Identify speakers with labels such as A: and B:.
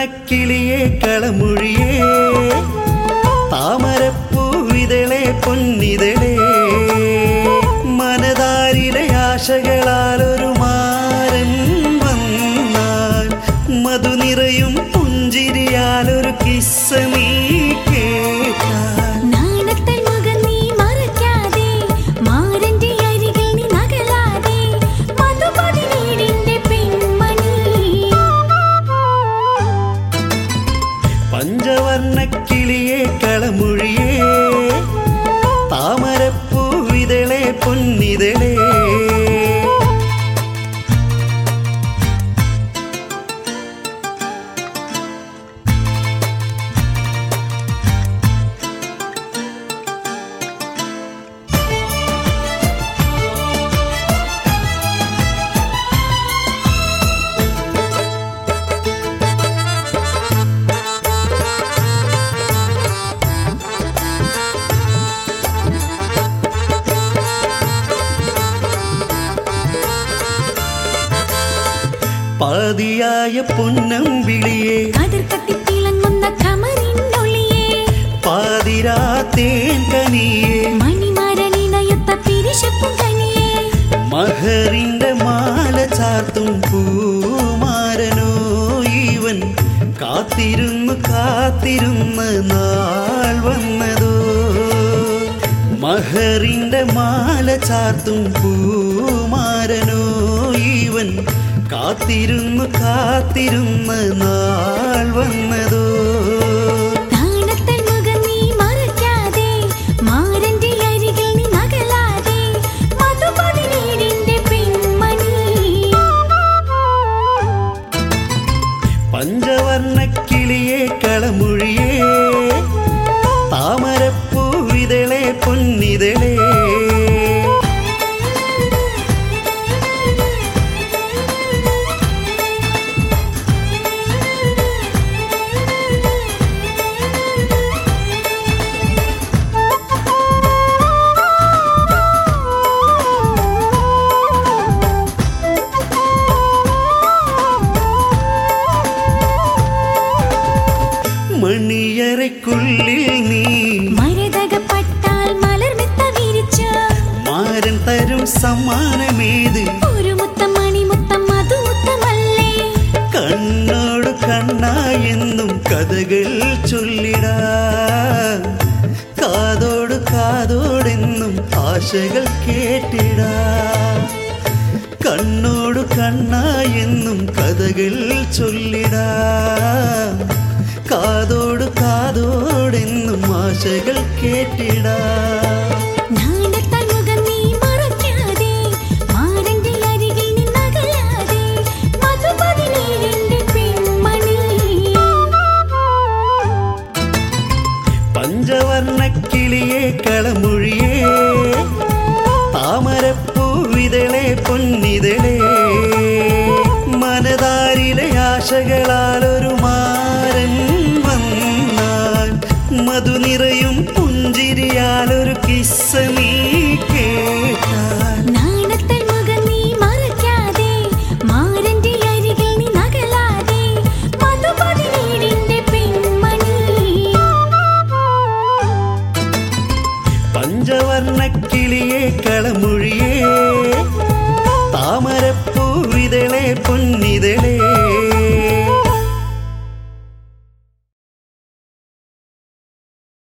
A: പഞ്ചവർണ്ണക്കിളിയെ കളമൊഴിയേ താമരപ്പൂവിതളെ പൊന്നിതളേ മനതാരിലെ ആശകളാലൊരു മാരൻ വന്നാൽ മധു നിറയും പുഞ്ചിരിയാലൊരു കിസ്സ നീ കേട്ടാൽ പഞ്ചവർണ്ണക്കിളിയെ കളമൊഴിയേ താമരപ്പൂവിതളെ പൊന്നിതളേ പാതിയായ പൊന്നമ്പിളിയെ പാതിരാ തേൻ കനിയെ മഹറിന്റെ മാല ചാർത്തും പൂമാരനോ ഇവൻ കാത്തിരുന്നു കാത്തിരുന്ന് നാൾ വന്നതോ മഹറിന്റെ മാല ചാർത്തും പൂമാരനോ ഇവൻ കാത്തിരുന്നു കാത്തിരുന്ന് നാൾ വന്നതോ പഞ്ചവർണ്ണക്കിളിയെ കളമൊഴിയേ താമരപ്പൂവിതളെ പൊന്നിതളേ മണിയറയ്ക്കുള്ളിൽ നീ
B: മരതകപ്പെട്ടാൽ മലർമെത്ത വിരിച്ച
A: മാരൻ തരും സമ്മാനമേത്
B: ഒരു മുത്തം മണിമുത്തം മധുമുത്തമല്ലേ
A: കണ്ണോട് കണ്ണായെന്നും കഥകൾ ചൊല്ലിടാ കാതോട് കാതോടെന്നും ആശകൾ കേട്ടിടാ കണ്ണോട് കണ്ണായെന്നും കഥകൾ ചൊല്ലിടാ കാതോട് കാതോടെന്നും ആശകൾ കേട്ടിടാ പഞ്ചവർണ്ണക്കിളിയെ കളമൊഴിയേ താമരപ്പൂവിതളെ പൊന്നിതളേ മനതാരിലെ ആശകളാലൊരു മാരൻ വന്നാൽ മധു നിറ